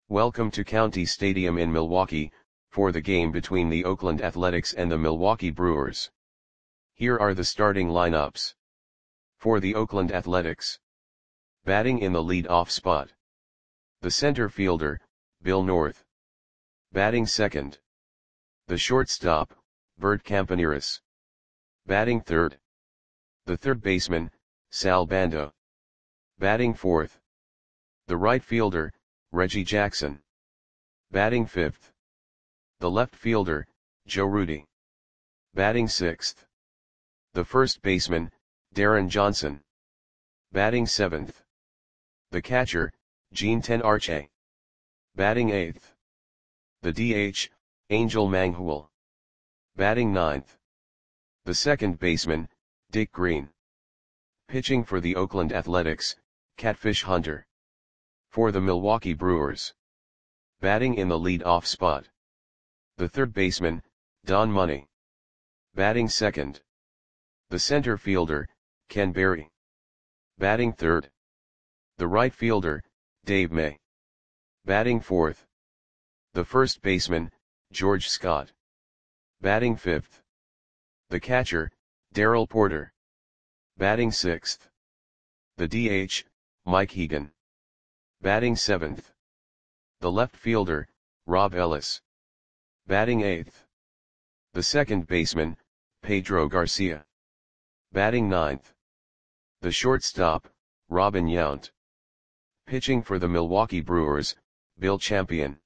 Welcome to County Stadium in Milwaukee, for the game between the Oakland Athletics and the Milwaukee Brewers. Here are the starting lineups. For the Oakland Athletics. Batting in the lead-off spot. The center fielder, Bill North. Batting second. The shortstop, Bert Campaneris. Batting third. The third baseman, Sal Bando. Batting fourth. The right fielder, Reggie Jackson. Batting fifth. The left fielder, Joe Rudi. Batting sixth. The first baseman, Darren Johnson. Batting seventh. The catcher, Gene Tenarche. Batting eighth. The DH, Angel Manghul. Batting ninth. The second baseman, Dick Green. Pitching for the Oakland Athletics, Catfish Hunter. For the Milwaukee Brewers. Batting in the lead-off spot. The third baseman, Don Money. Batting second. The center fielder, Ken Berry. Batting third. The right fielder, Dave May. Batting fourth. The first baseman, George Scott. Batting fifth. The catcher, Darrell Porter. Batting sixth. The DH, Mike Egan. Batting seventh. The left fielder, Rob Ellis. Batting eighth. The second baseman, Pedro Garcia. Batting ninth. The shortstop, Robin Yount. Pitching for the Milwaukee Brewers, Bill Champion.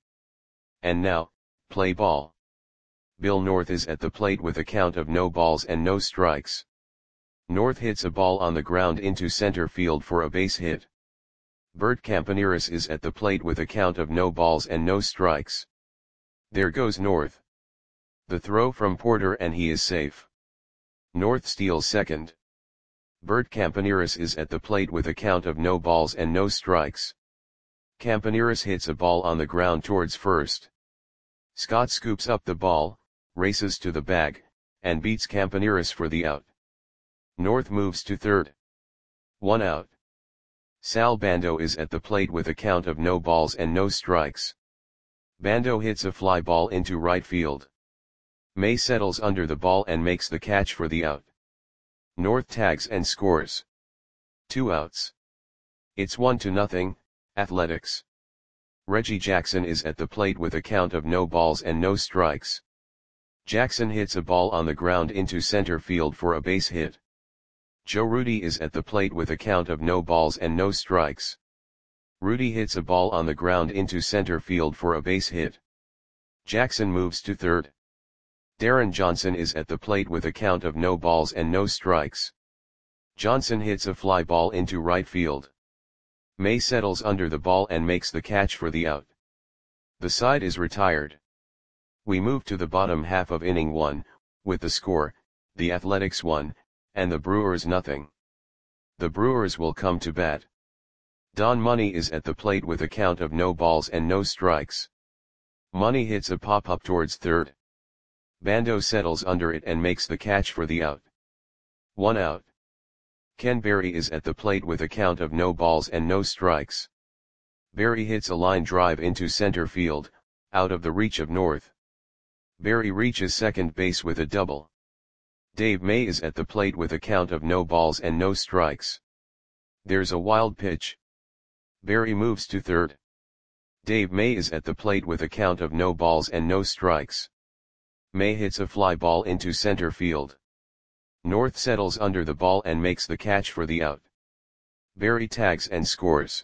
And now, play ball. Bill North is at the plate with a count of no balls and no strikes. North hits a ball on the ground into center field for a base hit. Bert Campaneris is at the plate with a count of no balls and no strikes. There goes North. The throw from Porter and he is safe. North steals second. Bert Campaneris is at the plate with a count of no balls and no strikes. Campaneris hits a ball on the ground towards first. Scott scoops up the ball, races to the bag, and beats Campaneris for the out. North moves to third. 1 out. Sal Bando is at the plate with a count of no balls and no strikes. Bando hits a fly ball into right field. May settles under the ball and makes the catch for the out. North tags and scores. 2 outs. It's 1-0, Athletics. Reggie Jackson is at the plate with a count of no balls and no strikes. Jackson hits a ball on the ground into center field for a base hit. Joe Rudi is at the plate with a count of no balls and no strikes. Rudi hits a ball on the ground into center field for a base hit. Jackson moves to third. Darren Johnson is at the plate with a count of no balls and no strikes. Johnson hits a fly ball into right field. May settles under the ball and makes the catch for the out. The side is retired. We move to the bottom half of inning 1, with the score, the Athletics 1, and the Brewers 0. The Brewers will come to bat. Don Money is at the plate with a count of no balls and no strikes. Money hits a pop-up towards third. Bando settles under it and makes the catch for the out. 1 out. Ken Berry is at the plate with a count of no balls and no strikes. Berry hits a line drive into center field, out of the reach of North. Berry reaches second base with a double. Dave May is at the plate with a count of no balls and no strikes. There's a wild pitch. Berry moves to third. Dave May is at the plate with a count of no balls and no strikes. May hits a fly ball into center field. North settles under the ball and makes the catch for the out. Berry tags and scores.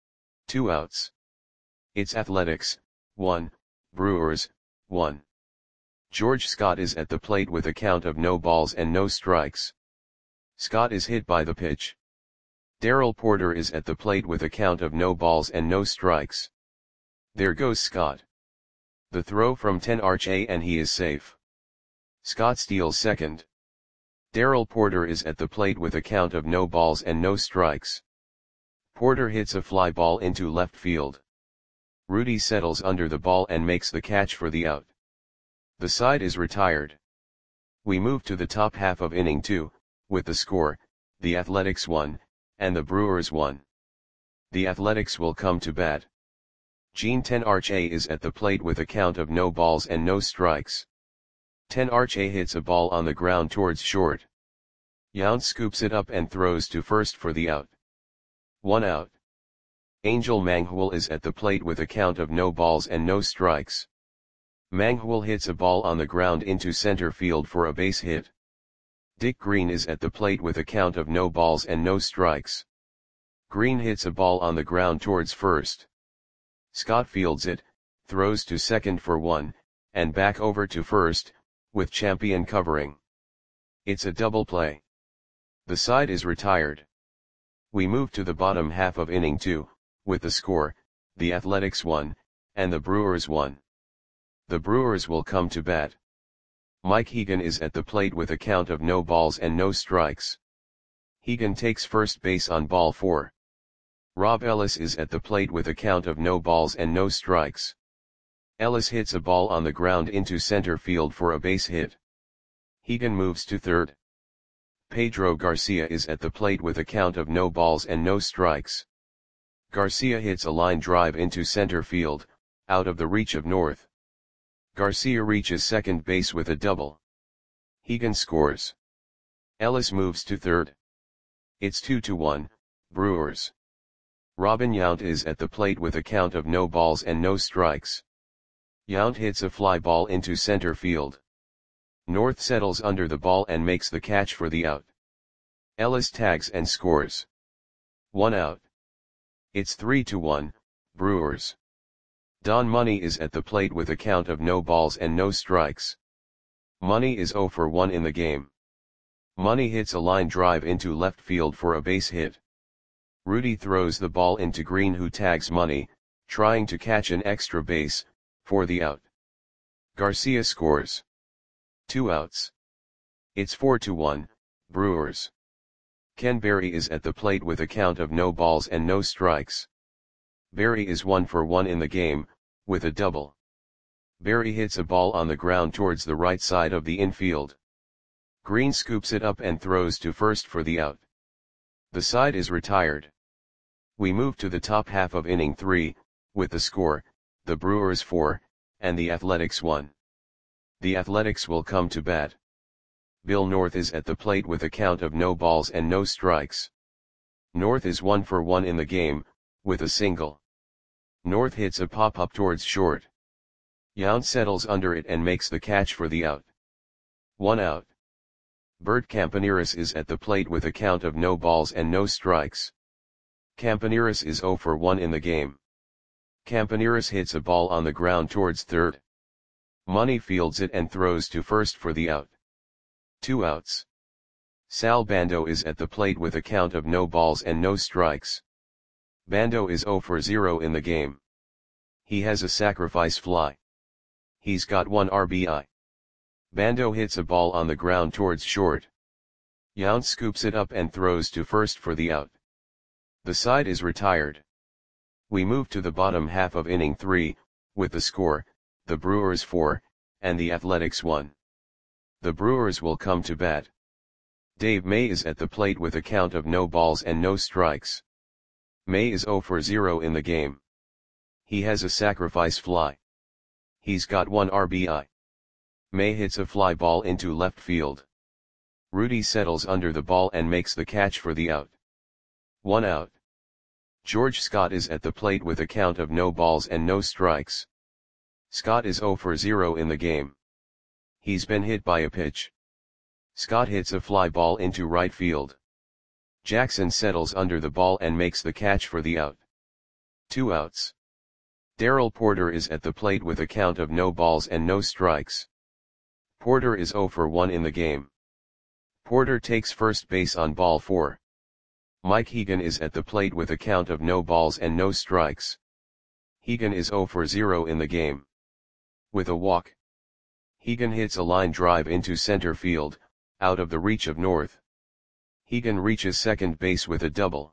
2 outs. It's Athletics 1, Brewers 1. George Scott is at the plate with a count of no balls and no strikes. Scott is hit by the pitch. Darrell Porter is at the plate with a count of no balls and no strikes. There goes Scott. The throw from Tenarche and he is safe. Scott steals second. Darrell Porter is at the plate with a count of no balls and no strikes. Porter hits a fly ball into left field. Rudi settles under the ball and makes the catch for the out. The side is retired. We move to the top half of inning 2, with the score, the Athletics 1, and the Brewers 1. The Athletics will come to bat. Jean 10 Arch A is at the plate with a count of no balls and no strikes. 10 Arch A hits a ball on the ground towards short. Yount scoops it up and throws to first for the out. 1 out. Angel Manghwal is at the plate with a count of no balls and no strikes. Manghwal hits a ball on the ground into center field for a base hit. Dick Green is at the plate with a count of no balls and no strikes. Green hits a ball on the ground towards first. Scott fields it, throws to second for 1, and back over to first, with Champion covering. It's a double play. The side is retired. We move to the bottom half of inning 2, with the score, the Athletics 1, and the Brewers 1. The Brewers will come to bat. Mike Hegan is at the plate with a count of no balls and no strikes. Hegan takes first base on ball 4. Rob Ellis is at the plate with a count of no balls and no strikes. Ellis hits a ball on the ground into center field for a base hit. Hegan moves to third. Pedro Garcia is at the plate with a count of no balls and no strikes. Garcia hits a line drive into center field, out of the reach of North. Garcia reaches second base with a double. Hegan scores. Ellis moves to third. It's 2-1, Brewers. Robin Yount is at the plate with a count of no balls and no strikes. Yount hits a fly ball into center field. North settles under the ball and makes the catch for the out. Ellis tags and scores. 1 out. It's 3-1, Brewers. Don Money is at the plate with a count of no balls and no strikes. Money is 0 for 1 in the game. Money hits a line drive into left field for a base hit. Rudy throws the ball into Green, who tags Money, trying to catch an extra base, for the out. Garcia scores. 2 outs. It's 4-1, Brewers. Ken Berry is at the plate with a count of no balls and no strikes. Berry is 1 for 1 in the game, with a double. Berry hits a ball on the ground towards the right side of the infield. Green scoops it up and throws to first for the out. The side is retired. We move to the top half of inning 3, with the score, the Brewers 4, and the Athletics 1. The Athletics will come to bat. Bill North is at the plate with a count of no balls and no strikes. North is 1 for 1 in the game, with a single. North hits a pop-up towards short. Yount settles under it and makes the catch for the out. 1 out. Bert Campaneris is at the plate with a count of no balls and no strikes. Campaneris is 0 for 1 in the game. Campaneris hits a ball on the ground towards third. Money fields it and throws to first for the out. 2 outs. Sal Bando is at the plate with a count of no balls and no strikes. Bando is 0 for 0 in the game. He has a sacrifice fly. He's got 1 RBI. Bando hits a ball on the ground towards short. Yount scoops it up and throws to first for the out. The side is retired. We move to the bottom half of inning 3, with the score, the Brewers 4, and the Athletics 1. The Brewers will come to bat. Dave May is at the plate with a count of no balls and no strikes. May is 0 for 0 in the game. He has a sacrifice fly. He's got 1 RBI. May hits a fly ball into left field. Rudy settles under the ball and makes the catch for the out. 1 out. George Scott is at the plate with a count of no balls and no strikes. Scott is 0 for 0 in the game. He's been hit by a pitch. Scott hits a fly ball into right field. Jackson settles under the ball and makes the catch for the out. 2 outs. Darrell Porter is at the plate with a count of no balls and no strikes. Porter is 0 for 1 in the game. Porter takes first base on ball 4. Mike Hegan is at the plate with a count of no balls and no strikes. Hegan is 0 for 0 in the game. With a walk. Hegan hits a line drive into center field, out of the reach of North. Hegan reaches second base with a double.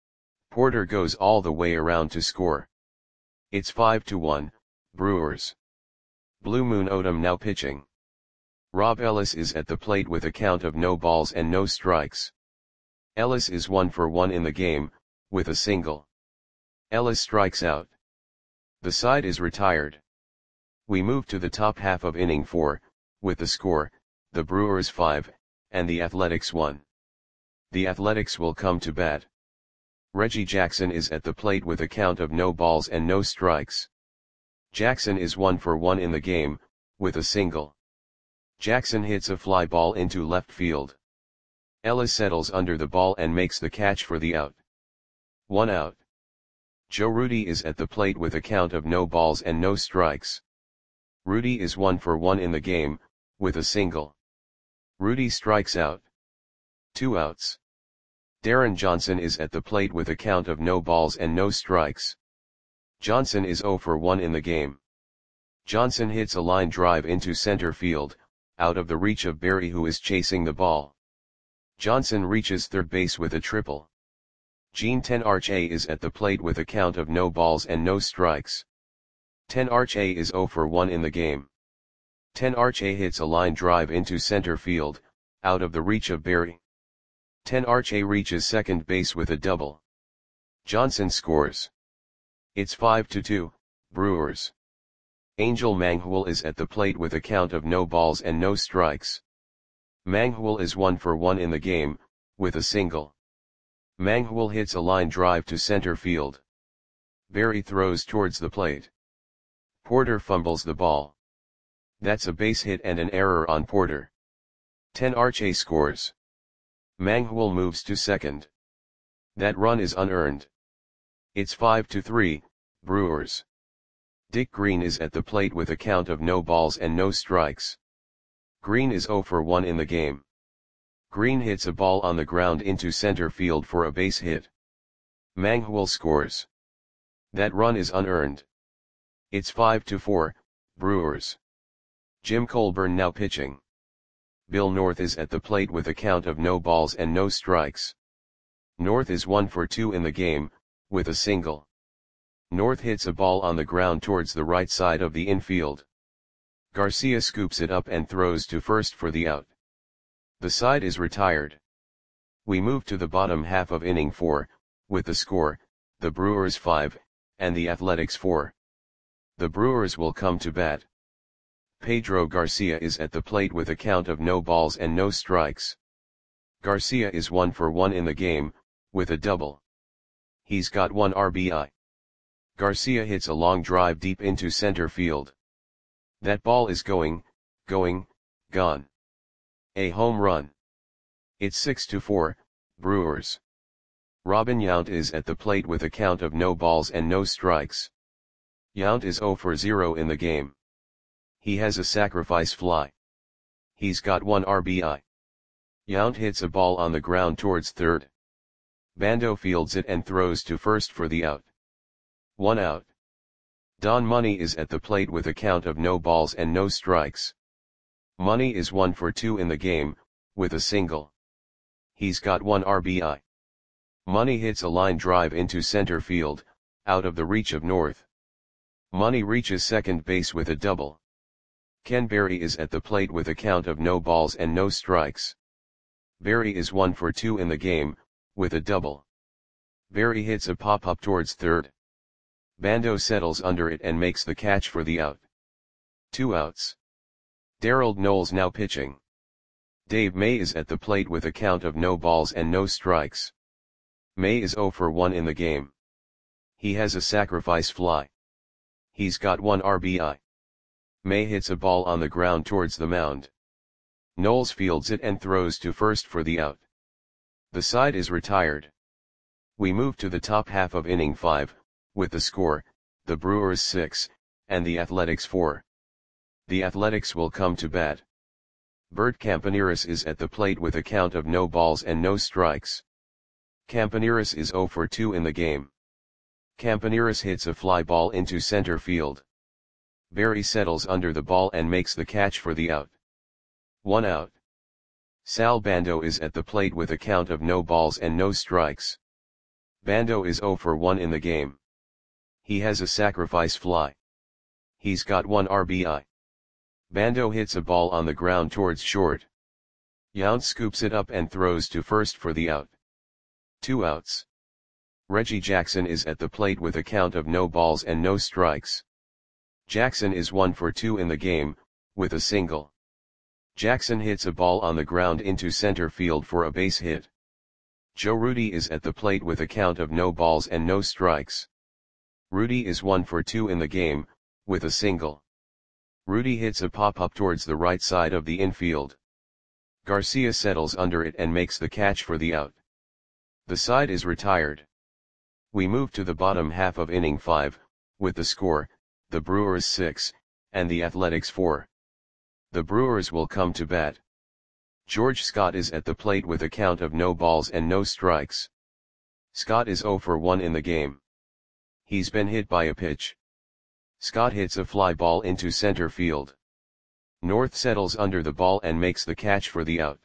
Porter goes all the way around to score. It's 5-1, Brewers. Blue Moon Odom now pitching. Rob Ellis is at the plate with a count of no balls and no strikes. Ellis is 1 for 1 in the game, with a single. Ellis strikes out. The side is retired. We move to the top half of inning 4, with the score, the Brewers 5, and the Athletics 1. The Athletics will come to bat. Reggie Jackson is at the plate with a count of no balls and no strikes. Jackson is 1 for 1 in the game, with a single. Jackson hits a fly ball into left field. Ellis settles under the ball and makes the catch for the out. 1 out. Joe Rudi is at the plate with a count of no balls and no strikes. Rudi is 1 for 1 in the game, with a single. Rudi strikes out. 2 outs. Darren Johnson is at the plate with a count of no balls and no strikes. Johnson is 0 for 1 in the game. Johnson hits a line drive into center field, out of the reach of Berry, who is chasing the ball. Johnson reaches third base with a triple. Gene Tenarche is at the plate with a count of no balls and no strikes. Tenarche is 0 for 1 in the game. Tenarche hits a line drive into center field, out of the reach of Berry. Tenarche reaches second base with a double. Johnson scores. It's 5-2, Brewers. Angel Manghul is at the plate with a count of no balls and no strikes. Manghul is 1 for 1 in the game, with a single. Manghul hits a line drive to center field. Berry throws towards the plate. Porter fumbles the ball. That's a base hit and an error on Porter. Tenarche scores. Manghul moves to second. That run is unearned. It's 5-3, Brewers. Dick Green is at the plate with a count of no balls and no strikes. Green is 0 for 1 in the game. Green hits a ball on the ground into center field for a base hit. Manghul scores. That run is unearned. It's 5-4, Brewers. Jim Colburn now pitching. Bill North is at the plate with a count of no balls and no strikes. North is 1 for 2 in the game, with a single. North hits a ball on the ground towards the right side of the infield. Garcia scoops it up and throws to first for the out. The side is retired. We move to the bottom half of inning 4, with the score, the Brewers 5, and the Athletics 4. The Brewers will come to bat. Pedro Garcia is at the plate with a count of no balls and no strikes. Garcia is 1 for 1 in the game, with a double. He's got 1 RBI. Garcia hits a long drive deep into center field. That ball is going, gone. A home run. It's 6-4, Brewers. Robin Yount is at the plate with a count of no balls and no strikes. Yount is 0 for 0 in the game. He has a sacrifice fly. He's got 1 RBI. Yount hits a ball on the ground towards third. Bando fields it and throws to first for the out. 1 out. Don Money is at the plate with a count of no balls and no strikes. Money is 1 for 2 in the game, with a single. He's got 1 RBI. Money hits a line drive into center field, out of the reach of North. Money reaches second base with a double. Ken Berry is at the plate with a count of no balls and no strikes. Berry is 1 for 2 in the game, with a double. Berry hits a pop-up towards third. Bando settles under it and makes the catch for the out. 2 outs. Darrell Knowles now pitching. Dave May is at the plate with a count of no balls and no strikes. May is 0 for 1 in the game. He has a sacrifice fly. He's got 1 RBI. May hits a ball on the ground towards the mound. Knowles fields it and throws to first for the out. The side is retired. We move to the top half of inning 5, with the score, the Brewers 6, and the Athletics 4. The Athletics will come to bat. Bert Campaneris is at the plate with a count of no balls and no strikes. Campaneris is 0 for 2 in the game. Campaneris hits a fly ball into center field. Berry settles under the ball and makes the catch for the out. 1 out. Sal Bando is at the plate with a count of no balls and no strikes. Bando is 0 for 1 in the game. He has a sacrifice fly. He's got 1 RBI. Bando hits a ball on the ground towards short. Yount scoops it up and throws to first for the out. 2 outs. Reggie Jackson is at the plate with a count of no balls and no strikes. Jackson is 1 for 2 in the game, with a single. Jackson hits a ball on the ground into center field for a base hit. Joe Rudi is at the plate with a count of no balls and no strikes. Rudi is 1 for 2 in the game, with a single. Rudi hits a pop-up towards the right side of the infield. Garcia settles under it and makes the catch for the out. The side is retired. We move to the bottom half of inning 5, with the score, the Brewers 6, and the Athletics 4. The Brewers will come to bat. George Scott is at the plate with a count of no balls and no strikes. Scott is 0 for 1 in the game. He's been hit by a pitch. Scott hits a fly ball into center field. North settles under the ball and makes the catch for the out.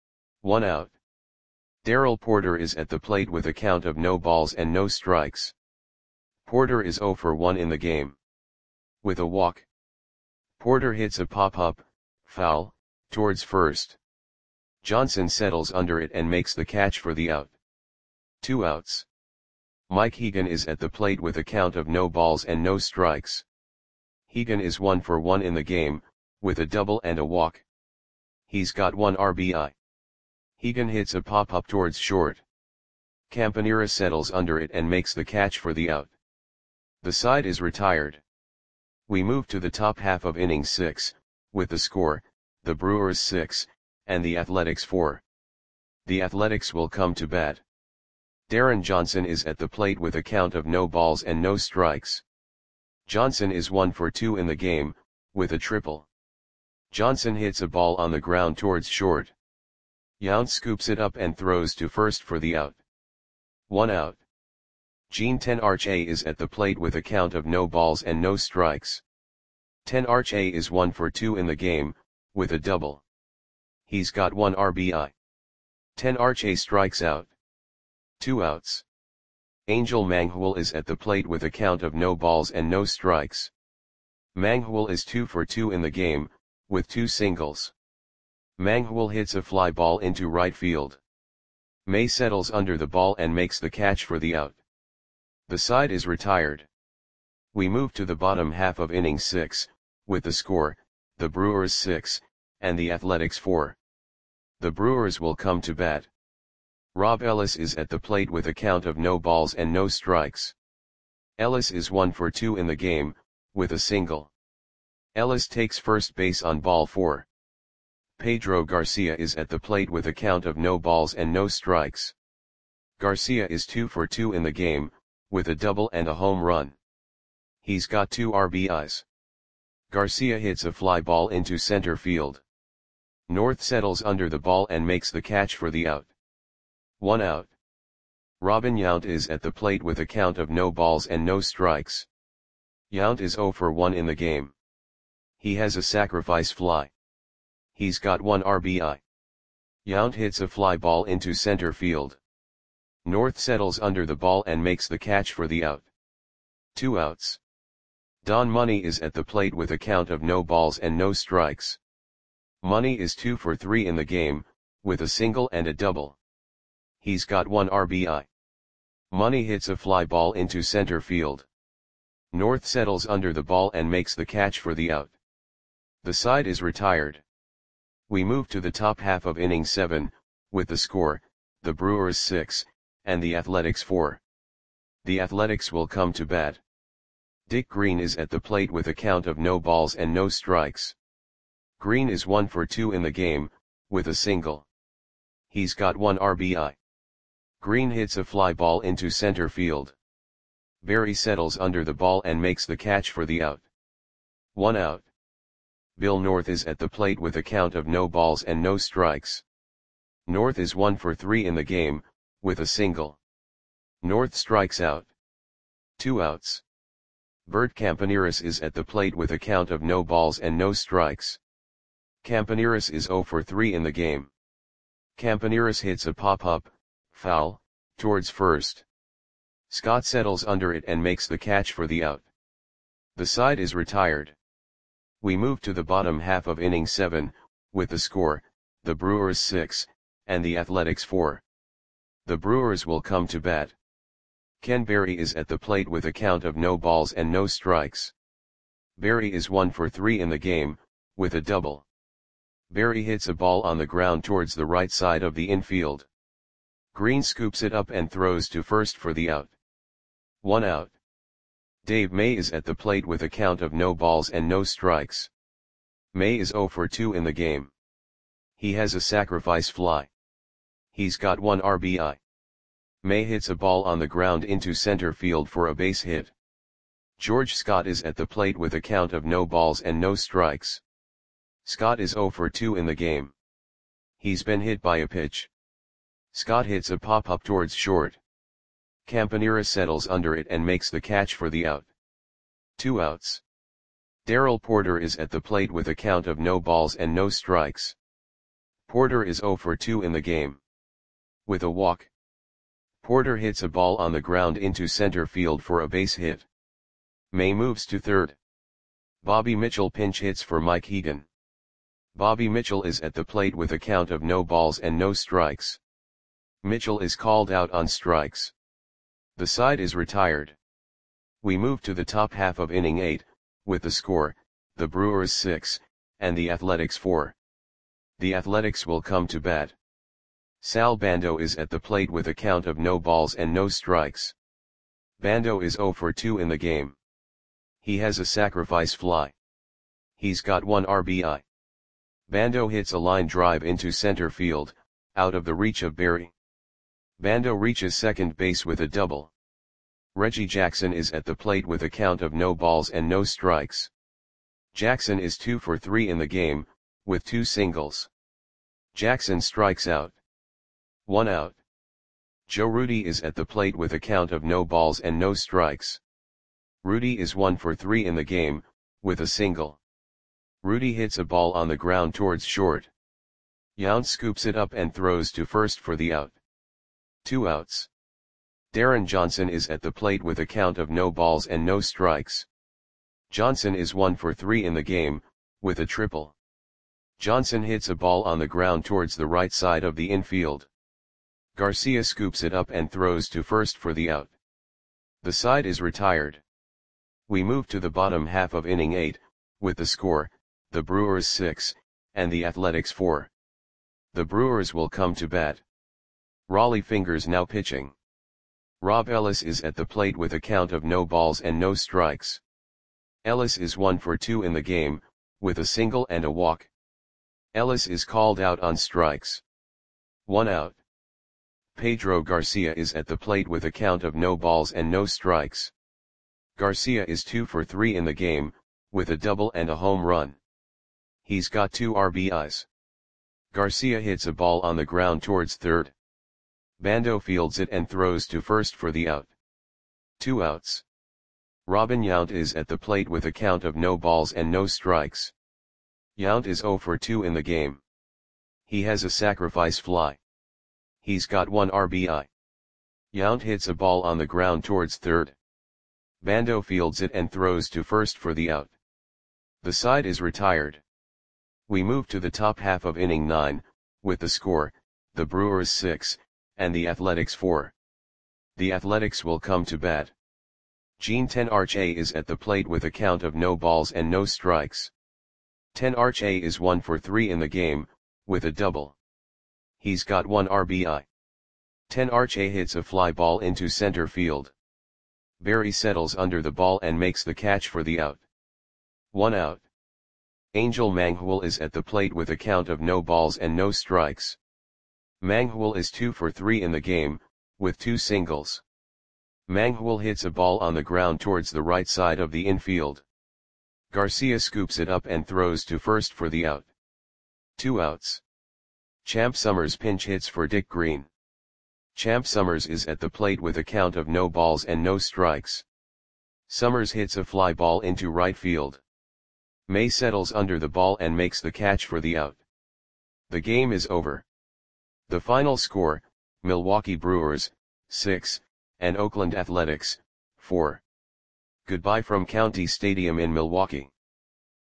1 out. Darrell Porter is at the plate with a count of no balls and no strikes. Porter is 0 for 1 in the game. With a walk. Porter hits a pop-up, foul, towards first. Johnson settles under it and makes the catch for the out. 2 outs. Mike Hegan is at the plate with a count of no balls and no strikes. Hegan is 1 for 1 in the game, with a double and a walk. He's got 1 RBI. Hegan hits a pop-up towards short. Campanera settles under it and makes the catch for the out. The side is retired. We move to the top half of inning 6, with the score, the Brewers 6, and the Athletics 4. The Athletics will come to bat. Darren Johnson is at the plate with a count of no balls and no strikes. Johnson is 1 for 2 in the game, with a triple. Johnson hits a ball on the ground towards short. Yount scoops it up and throws to first for the out. 1 out. Gene Tenarche is at the plate with a count of no balls and no strikes. Tenarche is 1 for 2 in the game, with a double. He's got 1 RBI. Tenarche strikes out. 2 outs. Angel Manghul is at the plate with a count of no balls and no strikes. Manghul is 2 for 2 in the game, with 2 singles. Manghul hits a fly ball into right field. May settles under the ball and makes the catch for the out. The side is retired. We move to the bottom half of inning 6, with the score, the Brewers 6, and the Athletics 4. The Brewers will come to bat. Rob Ellis is at the plate with a count of no balls and no strikes. Ellis is 1 for 2 in the game, with a single. Ellis takes first base on ball 4. Pedro Garcia is at the plate with a count of no balls and no strikes. Garcia is 2 for 2 in the game, with a double and a home run. He's got 2 RBIs. Garcia hits a fly ball into center field. North settles under the ball and makes the catch for the out. 1 out. Robin Yount is at the plate with a count of no balls and no strikes. Yount is 0 for 1 in the game. He has a sacrifice fly. He's got 1 RBI. Yount hits a fly ball into center field. North settles under the ball and makes the catch for the out. 2 outs. Don Money is at the plate with a count of no balls and no strikes. Money is 2 for 3 in the game, with a single and a double. He's got 1 RBI. Money hits a fly ball into center field. North settles under the ball and makes the catch for the out. The side is retired. We move to the top half of inning 7, with the score, the Brewers 6, and the Athletics 4. The Athletics will come to bat. Dick Green is at the plate with a count of no balls and no strikes. Green is 1 for 2 in the game, with a single. He's got 1 RBI. Green hits a fly ball into center field. Barry settles under the ball and makes the catch for the out. 1 out. Bill North is at the plate with a count of no balls and no strikes. North is 1 for 3 in the game, with a single. North strikes out. 2 outs. Bert Campaneris is at the plate with a count of no balls and no strikes. Campaneris is 0 for 3 in the game. Campaneris hits a pop-up, foul, towards first. Scott settles under it and makes the catch for the out. The side is retired. We move to the bottom half of inning 7, with the score, the Brewers 6, and the Athletics 4. The Brewers will come to bat. Ken Berry is at the plate with a count of no balls and no strikes. Berry is 1 for 3 in the game, with a double. Berry hits a ball on the ground towards the right side of the infield. Green scoops it up and throws to first for the out. 1 out. Dave May is at the plate with a count of no balls and no strikes. May is 0 for 2 in the game. He has a sacrifice fly. He's got 1 RBI. May hits a ball on the ground into center field for a base hit. George Scott is at the plate with a count of no balls and no strikes. Scott is 0 for 2 in the game. He's been hit by a pitch. Scott hits a pop-up towards short. Campanera settles under it and makes the catch for the out. 2 outs. Darrell Porter is at the plate with a count of no balls and no strikes. Porter is 0 for 2 in the game. With a walk. Porter hits a ball on the ground into center field for a base hit. May moves to third. Bobby Mitchell pinch hits for Mike Hegan. Bobby Mitchell is at the plate with a count of no balls and no strikes. Mitchell is called out on strikes. The side is retired. We move to the top half of inning 8, with the score, the Brewers 6, and the Athletics 4. The Athletics will come to bat. Sal Bando is at the plate with a count of no balls and no strikes. Bando is 0 for 2 in the game. He has a sacrifice fly. He's got 1 RBI. Bando hits a line drive into center field, out of the reach of Berry. Bando reaches second base with a double. Reggie Jackson is at the plate with a count of no balls and no strikes. Jackson is 2 for 3 in the game, with 2 singles. Jackson strikes out. 1 out. Joe Rudi is at the plate with a count of no balls and no strikes. Rudi is 1 for 3 in the game, with a single. Rudi hits a ball on the ground towards short. Yount scoops it up and throws to first for the out. 2 outs. Darren Johnson is at the plate with a count of no balls and no strikes. Johnson is 1 for 3 in the game, with a triple. Johnson hits a ball on the ground towards the right side of the infield. Garcia scoops it up and throws to first for the out. The side is retired. We move to the bottom half of inning 8, with the score, the Brewers 6, and the Athletics 4. The Brewers will come to bat. Raleigh Fingers now pitching. Rob Ellis is at the plate with a count of no balls and no strikes. Ellis is 1 for 2 in the game, with a single and a walk. Ellis is called out on strikes. 1 out. Pedro Garcia is at the plate with a count of no balls and no strikes. Garcia is 2 for 3 in the game, with a double and a home run. He's got 2 RBIs. Garcia hits a ball on the ground towards third. Bando fields it and throws to first for the out. 2 outs. Robin Yount is at the plate with a count of no balls and no strikes. Yount is 0 for 2 in the game. He has a sacrifice fly. He's got 1 RBI. Yount hits a ball on the ground towards third. Bando fields it and throws to first for the out. The side is retired. We move to the top half of inning 9, with the score, the Brewers 6, and the Athletics 4. The Athletics will come to bat. Gene Tenarche is at the plate with a count of no balls and no strikes. Tenarche is 1 for 3 in the game, with a double. He's got 1 RBI. Tenarche hits a fly ball into center field. Berry settles under the ball and makes the catch for the out. 1 out. Angel Manghul is at the plate with a count of no balls and no strikes. Manghul is 2 for 3 in the game, with 2 singles. Manghul hits a ball on the ground towards the right side of the infield. Garcia scoops it up and throws to first for the out. 2 outs. Champ Summers pinch hits for Dick Green. Champ Summers is at the plate with a count of no balls and no strikes. Summers hits a fly ball into right field. May settles under the ball and makes the catch for the out. The game is over. The final score, Milwaukee Brewers, 6, and Oakland Athletics, 4. Goodbye from County Stadium in Milwaukee.